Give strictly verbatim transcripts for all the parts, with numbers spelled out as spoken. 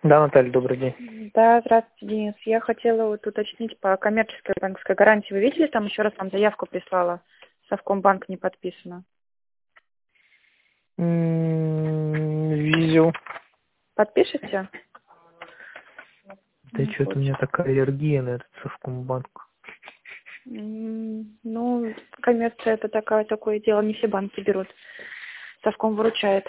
Да, Наталья, добрый день. Да, здравствуйте, Денис. Я хотела вот уточнить по коммерческой банковской гарантии. Вы видели, там еще раз вам заявку прислала? Совкомбанк не подписано. М, Видел. Подпишете? Да Ну, что-то у меня вот. такая аллергия на этот Совкомбанк. М, Ну, коммерция это такая, такое дело, не все банки берут. Совком выручает.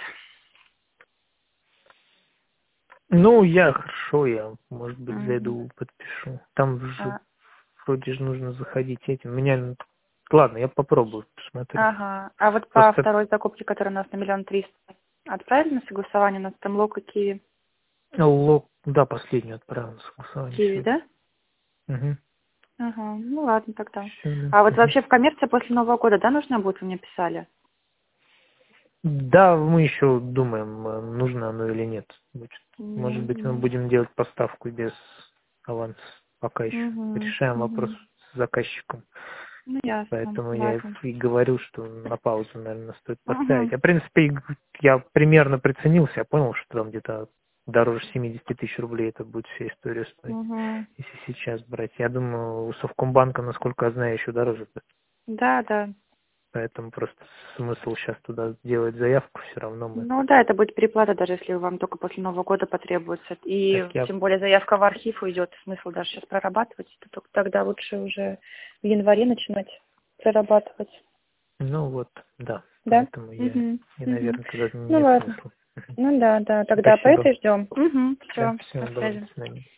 Ну, я хорошо, я, может быть, Мгм. зайду, подпишу. Там же А, вроде же нужно заходить этим. Меня, ну, ладно, я попробую, посмотрю. ага. А вот по Просто второй закупке, которая у нас на миллион триста, отправили на согласование? У нас там лок и киви. лог, да, последнюю отправил на согласование Киви, сегодня. да? Угу. Ага, ну ладно тогда. Все, да. А вот Мгм. вообще в коммерции после Нового года, да, нужно будет, вы мне писали? Да, мы еще думаем, э, нужно оно или нет. будет. Может быть, мы Мгм. будем делать поставку без аванса. Пока еще Мгм. решаем вопрос Мгм. с заказчиком. Ну, ясно. Поэтому я Ладно. и говорю, что на паузу, наверное, стоит поставить. Мгм. А, в принципе, и я примерно приценился, я понял, что там где-то дороже семьдесят тысяч рублей это будет вся история стоить, Мгм. если сейчас брать. Я думаю, у Совкомбанка, насколько я знаю, еще дороже будет. Да, да. Поэтому просто смысл сейчас туда делать заявку, все равно мы. Ну да, это будет переплата, даже если вам только после Нового года потребуется. Так И я, тем более заявка в архив уйдет. Смысл даже сейчас прорабатывать. Это только тогда лучше уже в январе начинать прорабатывать. ну вот, да. Да? Поэтому я, Угу. и, Угу. наверное, тогда Ну нет ладно. смысла. Мгм. Ну да, да. Тогда по Спасибо. этой ждем. Угу. Да, Все. До всего доброго, связи. до свидания.